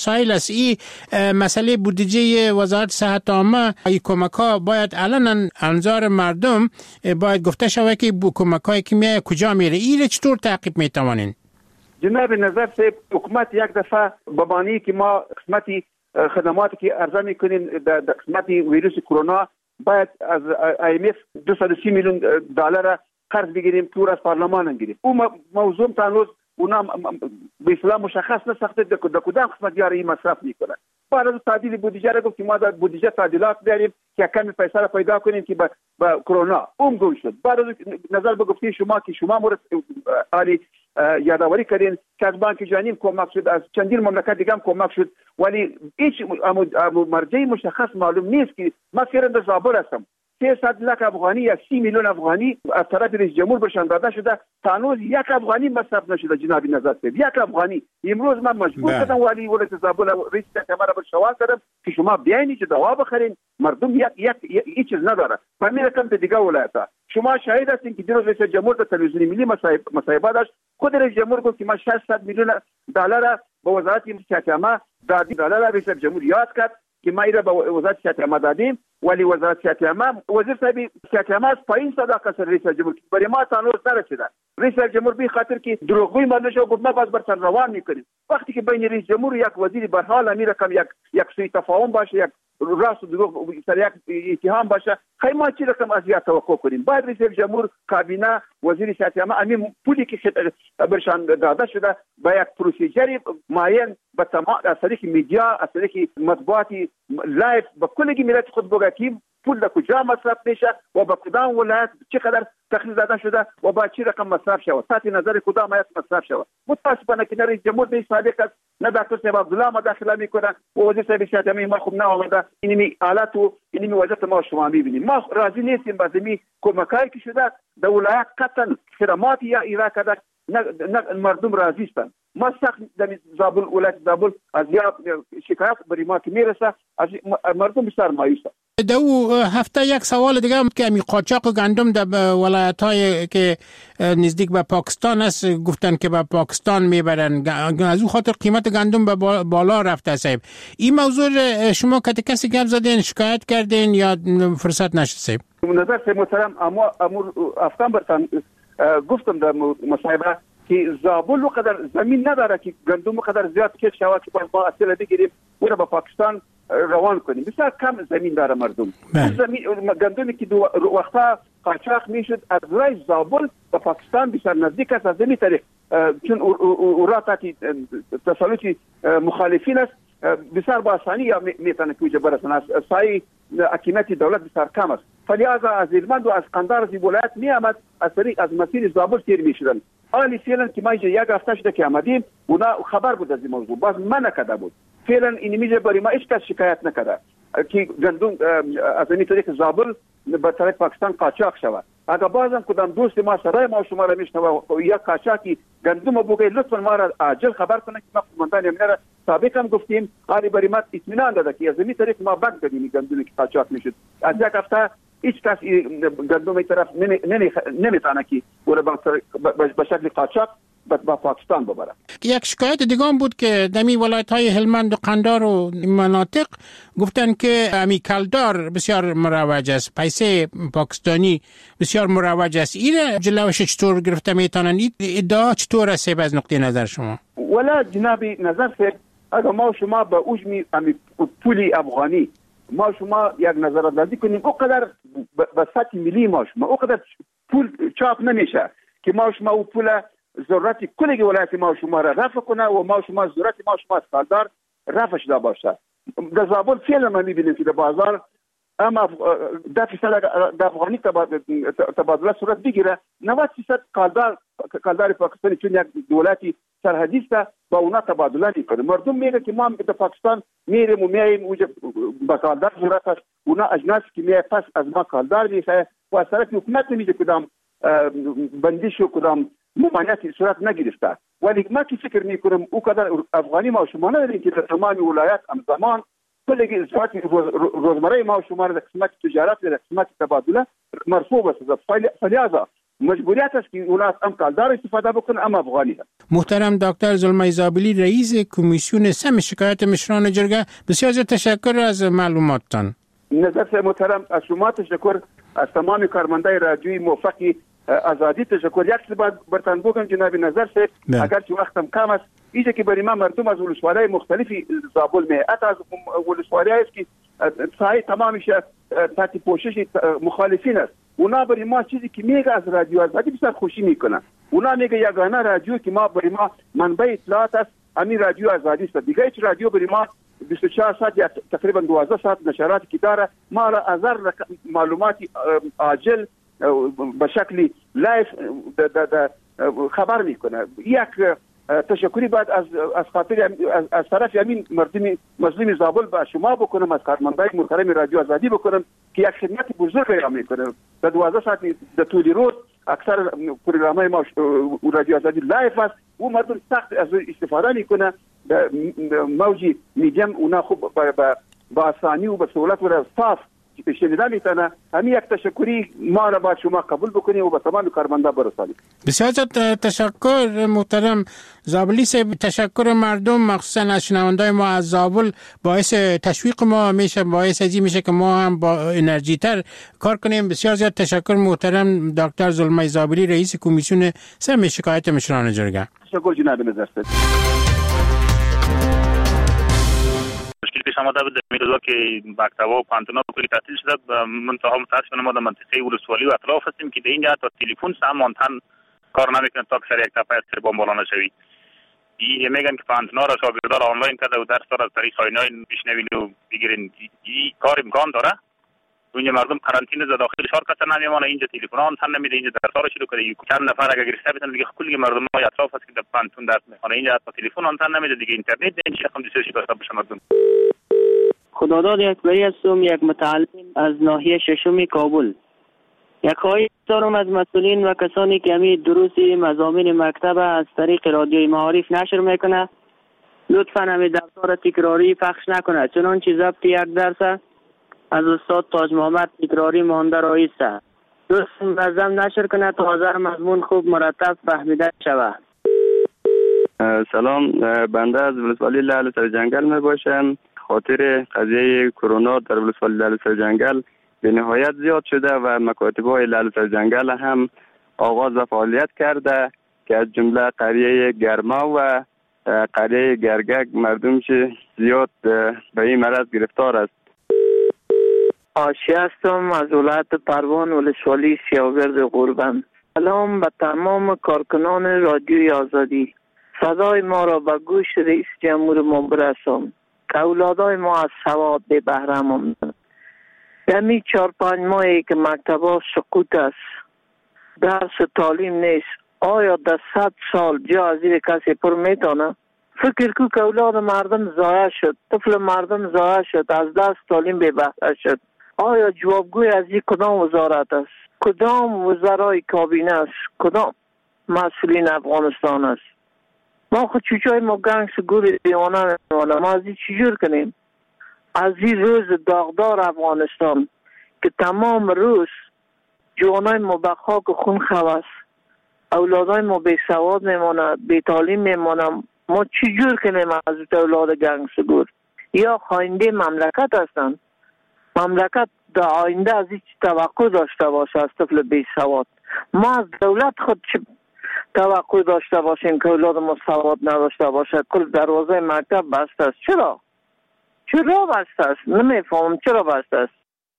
سایل است ای مسئله بودجه وزارت صحت عامه ای کمک ها باید علنا انظار مردم باید گفته شود که کمک های که میای کجا میره این چطور تعقیب میتوانین؟ جناب نظر صاحب حکومت یک دفعه بمانی که ما قسمتی خدماتی که عرضه میکنیم در قسمتی ویروس کرونا باید از IMF 230 میلیون دلار قرض بگیریم پور از پارلمان بگیریم. اون موضوع تنوز اونا به اصطلاح مشخص نساخته در کدام قسمت یاری این مصرف میکنه. بعد از تعدیل بودجه را گفت که ما در بودجه تعدیلات داریم که کمی پیسه را پیدا کنیم که با کرونا اون گم شد. بعد از نظر بگفتید شما که شما مورد عالی یادآوری کردین که از بانک جهانی کمک شد، از چندین مملکت دیگه هم کمک شد، ولی هیچ مرجع مشخص معلوم نیست که ما فعلا زابل هستم 300 لک افغانی یا 30 میلیون افغانی از طرف رئیس جمهور برشان داده شده، تانوز یک افغانی مصرف نشده. جناب نظر صاحب یک افغانی امروز من مجبور شدم ولی ولایت زابل رئیس کمر بر شوال کردم که شما بیاین که دوا بخرین، مردم یک چیز نداره. همین رقم به دیگه ولایت‌ها شما شاهد هستین که دیروز رئیس جمهور در تلویزیون ملی مصاحبه داشت، خود رئیس جمهور گفت که ما 600 میلیون دلار به وزارت صحت عامه دادیم. دلار رئیس جمهور یاد کرد که ما ایره به وزارت صحت عامه دادیم، ولی وزارت صحت عامه وزیر صاحب صحت عامه از پایین صداقت سر رئیس جمهور برای ما تنوز نرسیده. رئیس جمهور به خاطر که دروغگویی مالش و گفت ما باز بر سر روان میکنیم. وقتی که بین رئیس جمهور یک وزیر به حال امیر کم یک سوء تفاهم باشه، یک راست و دروغ سر یک اتهام باشه، خیلی ما چی رقم از توقع کنیم؟ بعد رئیس جمهور کابینه وزیر صحت عامه همین پولی که برشان داده شده با یک پروسیجری معین به تمام از طریق میدیا، از طریق مطبوعاتی لایف به کل ملت خود بگیم پول در کجا مصرف میشه و با کدام ولایت چقدر تخصیص داده شده و با چه رقم مصرف شود، تحت نظر کدام ولایت مصرف شود. متاسفانه که رئیس جمهور به سابق است، نه دکتر صاحب عبدالله مداخله میکنه و وزیر صاحب صحت عامه ما خوب نه آمده اینمی حالت و اینمی وضعیت ما شما میبینیم. ما راضی نیستیم با زمین کمکایی که شده در ولایت قطعا خدمات یا ایرا کرده نه مردم راضی هستند. ما سخت در زابل ولایت زابل از یا شکایت بر ما که میرسه از مردم بسیار مایوسه. دو هفته یک سوال دیگه هم که امی قاچاق گندم در ولایت‌های که نزدیک به پاکستان است گفتن که به پاکستان میبرن، از اون خاطر قیمت گندم به بالا رفته صاحب. این موضوع شما کسی گپ زدین، شکایت کردین یا فرصت نشد صاحب؟ نظر صاحب محترم امور افتان برتن گفتم در مصاحبه که زابل وقدر زمین نداره که گندم وقدر زیاد کش شود که با اصل بگیریم و به پاکستان روان کنیم. بسیار کم زمین داره مردم. زمین گندمی که وقتا قاچاق میشد از رای زابل به پاکستان بسیار نزدیک است از زمین طریق، چون اوراقی تسلط مخالفین است بسیار با آسانی یا میتونه که برسن از سایه حکومت دولت بسیار کم است. فلذا از هلمند و از قندهار از ولایت می آمد از طریق از مسیر زابل تیر میشدن. حالی فعلا که ما یک هفته شده که آمدیم اونا خبر بود از این موضوع، باز من نکرده بود. فعلا این میشه برای ما هیچ کس شکایت نکرده که گندم از این طریق زابل به طرف پاکستان قاچاق شود. اگر بازم کدام دوست ما سرای ما شما را میشنوه یا قاچاقی گندم بوگه لطفا ما را عاجل خبر کنه که ما قومندان امنیت را سابق هم گفتیم قاری برای ما اطمینان داده که از این طریق ما بند کردیم گندمی که قاچاق میشد. از یک هفته هیچ کس گندم طرف نمیتونه که به شکل قاچاق با پاکستان ببره. یک شکایت دیگه هم بود که دمی ولایت‌های هلمند و قندهار و مناطق گفتن که امی کلدار بسیار مروج است، پیسه پاکستانی بسیار مروج است. این جلوش چطور گرفته میتونن؟ ادعا چطور است از نقطه نظر شما؟ ولا جناب نظر صاحب اگر ما شما به اوج امی پولی افغانی ما شما یک نظرات کنیم اوقدر به سطح ملی ما شما اوقدر پول چاپ نمیشه که ما شما او پول ضرورت کل ولایت ما شما را رفع کنه و ما شما ضرورت ما شما از کالدار رفع شده باشه. در زابل فعلا ما میبینیم که در بازار اما 10% افغانی تبادله صورت بگیره، 90% کالدار پاکستانی چون یک دولتی سرحدی است با اونا تبادله میکنه. مردم میگه که ما در پاکستان میریم و میایم اونجا با کالدار ضرورت است، اونا اجناس که میای پس از ما کالدار میخواه و از طرف حکومت نمیده کدام بندیش و کدام ممانعتی صورت نگرفته. ولی ما که فکر میکنم او قدر افغانی ما شما نداریم که در تمام ولایت همزمان کل صورت روزمره ما شما در قسمت تجارت در قسمت تبادله مرفوع است. فلذا مجبوریت است که اونا هم کالدار استفاده بکنه هم افغانی هست. محترم دکتر زلمای زابلی رئیس کمیسیون سم شکایت مشران جرگه، بسیار تشکر از معلوماتتان. نظر محترم از شما تشکر، از تمام کارمندای رادیوی موفقی آزادی تشکر. یک چیز باید برتن بگم جناب نظر صاحب، اگر که وقتم کم است، اینجا که برای ما مردم از ولسوالی‌های مختلفی زابل می حتی از ولسوالی‌هایی است که سایه تمامش تحت پوشش مخالفین است، اونا برای ما چیزی که میگه از رادیو آزادی بسیار خوشی میکنن. اونا میگه یگانه رادیو که ما برای ما منبع اطلاعات است همین رادیو آزادی است. دیگه هیچ رادیو برای ما 24 ساعت یا تقریبا 12 ساعت نشراتی که داره ما را از معلوماتی عاجل به شکل لایف خبر میکنه. یک تشکری بعد از خاطر از طرف همین مظلوم زابل به شما بکنم، از کارمندای محترم رادیو آزادی بکنم که یک خدمت بزرگ را میکنه. در 12 ساعت در طول روز اکثر پروگرام‌های ما رادیو آزادی لایف است و مردم سخت از استفاده میکنه. موجی میدیم اونا خوب با آسانی و به سهولت و صاف شنیدن میتونه. همین یک تشکری ما را باید شما قبول بکنیم و به تمام کارمندا برسانیم. بسیار تشکر محترم زابلی صاحب. تشکر مردم مخصوصا از شنوندای ما از زابل باعث تشویق ما میشه، باعث ازی میشه که ما هم با انرژی تر کار کنیم. بسیار زیاد تشکر محترم دکتر زلمای زابلی رئیس کمیسیون سم شکایت مشران جرگه. تشکر جناب نظر صاحب. مشکل پیش آمده بود در روزا که مکتب‌ها و پانتونا کلی تعطیل شده. منتها متاسفانه ما در منطقه ولسوالی و اطراف هستیم که در اینجا تا تلفن هم آنتن کار نمیکنه تا که یک تپه از بمب بالا نشوی. این میگن که پانتونا را شاگردان آنلاین کرده و درس داره از طریق آینلاین بشنوین و بگیرین. این کار امکان داره. اونجا مردم قرنطینه زده داخل شهر کس نمیمونه، اینجا تلفن آنتن نمیده، اینجا درس ها رو شروع کرده. چند نفر اگه گرفته بتن دیگه کلی مردم های اطراف هست که در پانتون درس میخونه، اینجا تا تلفن آنتن نمیده دیگه، اینترنت این چیز هم دیسه شده بشه مردم. خداداد اکبری هستم، یک متعلم از ناحیه ششم کابل. یک خواهش دارم از مسئولین و کسانی که همی دروس مضامین مکتب از طریق رادیوی معارف نشر میکنه لطفاً همی درس‌ها تکراری پخش نکنه، چنانچه ضبط یک درس از استاد تاج محمد تکراری مانده رایسته. درست منظم نشر کنه تا حاضر مضمون خوب مرتب فهمیده شود. سلام، بنده از ولسوالی لعل سر جنگل می باشم. خاطر قضیه کرونا در ولسوالی لعل سر جنگل به نهایت زیاد شده و مکاتب‌های لعل سر جنگل هم آغاز و فعالیت کرده که از جمله قریه گرما و قریه گرگک مردم چه زیاد به این مرض گرفتار است. آشی هستم از ولایت پروان ولسوالی سیاگرد قربان. سلام به تمام کارکنان رادیوی آزادی. صدای ما را به گوش رئیس جمهور ما برسان که اولادای ما از سواد به بهره ماندند. دمی 4-5 ماهی که مکتبا سقوط است، درس تعلیم نیست، آیا در 100 سال جا از این کسی پر میتونه؟ فکر کو که اولاد مردم ضایع شد، طفل مردم ضایع شد، از دست تعلیم به بهره شد. آیا جوابگوی از این کدام وزارت است؟ کدام وزرای کابینه است؟ کدام مسئولین افغانستان است؟ ما خود چوچای ما گنگ سگور دیوانه میمانه. ما از این چجور کنیم؟ از این روز داغدار افغانستان که تمام روز جوانای ما به خاک خون خواست، اولادای ما بی سواد میمانه، بی تعلیم میمانه. ما چجور کنیم از اولاد گنگ سگور؟ یا خاینده مملکت هستند؟ مملکت در آینده از هیچ توقع داشته باشه از طفل بی سواد؟ ما از دولت خود چه توقع داشته باشیم که اولاد ما سواد نداشته باشه؟ کل دروازه مکتب بسته است. چرا بسته است؟ نمیفهمم چرا بسته است.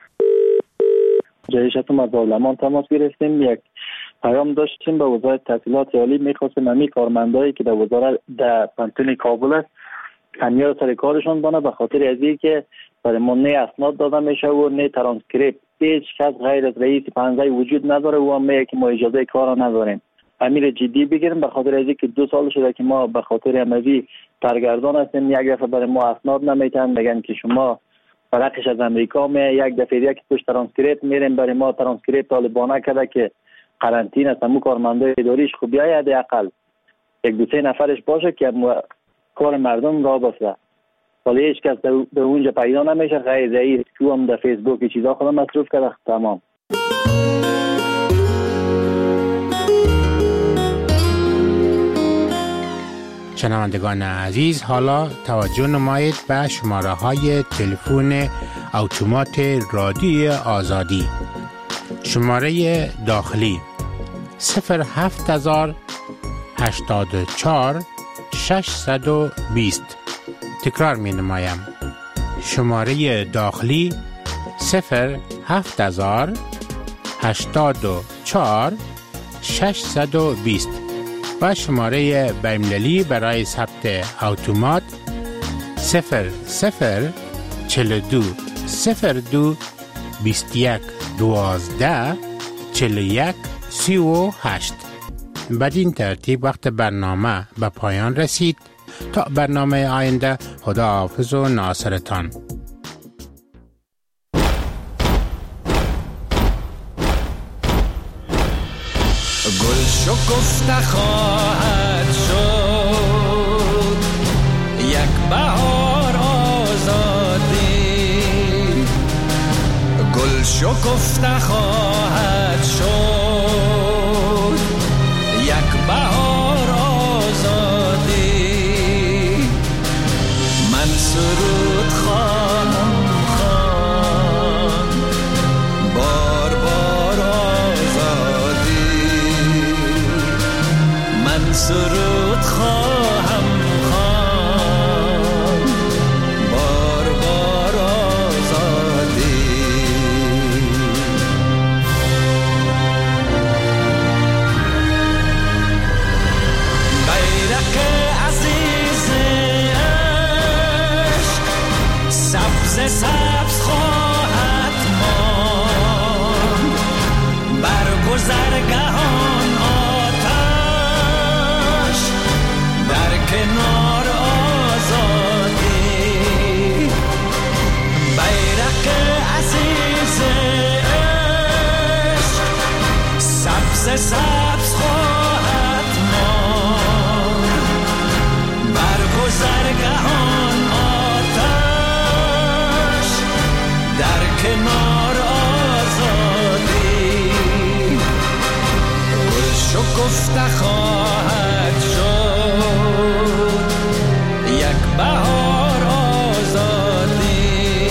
جایشتون از دولمان تماس گرفتیم، یک پیام داشتیم به وزارت تحصیلات عالی. میخواستیم همی کارمندایی که در وزارت در پانتون کابل است همیار سر کارشون بانه، به خاطر از این که برای ما نه اسناد داده میشه و نه ترانسکریپت. هیچ کس غیر از رئیس پنزه وجود نداره و هم میگه که ما اجازه کار نداریم. امیر جدی بگیریم به خاطر از این که 2 سال شده که ما به خاطر امروی سرگردان هستیم. یک دفعه برای ما اسناد نمیتن، میگن که شما فرقش از امریکا می. یک دفعه یک توش ترانسکریپت میریم، برای ما ترانسکریپت طالبانه کرده که قرنطینه است. همون کارمندای اداریش خوب بیاید حداقل 1-2-3 نفرش باشه که کار مردم را بسته. ولی هیچ کس در اونجا پیدا نمیشه غیر رئیس که هم در فیسبوک چیزا خودم مصروف کرده. تمام. شنوندگان عزیز، حالا توجه نمایید به شماره های تلفن اتومات رادیوی آزادی. شماره داخلی 07084 620. تکرار می نمایم. شماره داخلی 07084 620 و شماره بین‌المللی برای ثبت اتومات 0042 02 21 12 41 38. بدین ترتیب وقت برنامه به پایان رسید. تا برنامه آینده، خداحافظ و ناصرتان. گل شکفته خواهد شد یک بهار آزادی، گل شکفته خواهد شد یک بهار آزادی. من سرود خواهم خواند بار بار آزادی، من سرود خواهم خواند بار بار آزادی. بیرق عزیز عشق سبز سبز خواهد ماند، بر گذرگهان آتش در کنار آزادی. بیرق عزیز عشق سبز سبز خواهد ماند، بر گذرگهان آتش در کنار آزادی. گل شکفته خواهد شد یک بهار آزادی،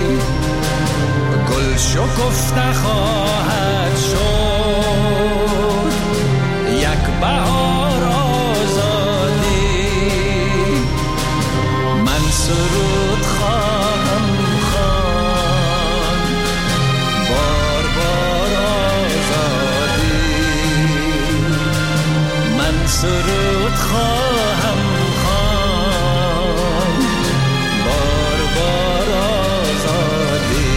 گل شکفته خواهد شد یک بهار آزادی. من سرود خواهم خواند بار بار آزادی، من سرود خواهم خواند بار بار آزادی.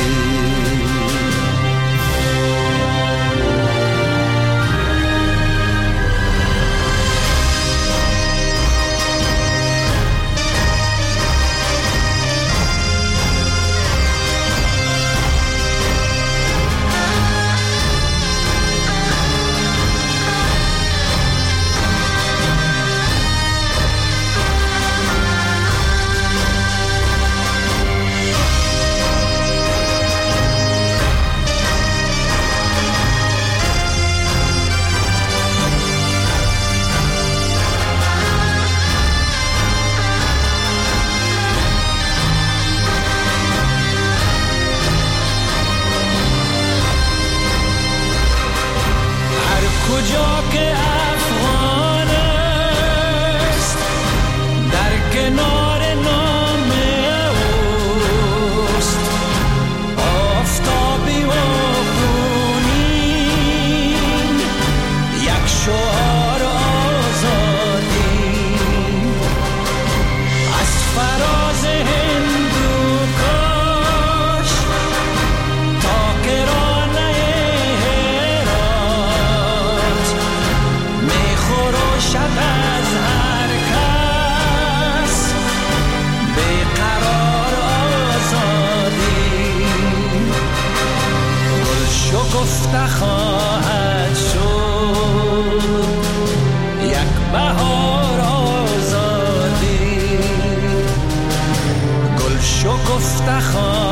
کجا که افغان است در کنار نام اوست، آفتابی و خونین یک شعار آزادی. از فراز هندوکش تا کرانه هرات می‌خروشد از هر کس بیقرار آزادی. گل شکفته خواهد شد یک بهار آزادی، گل شکفته خواهد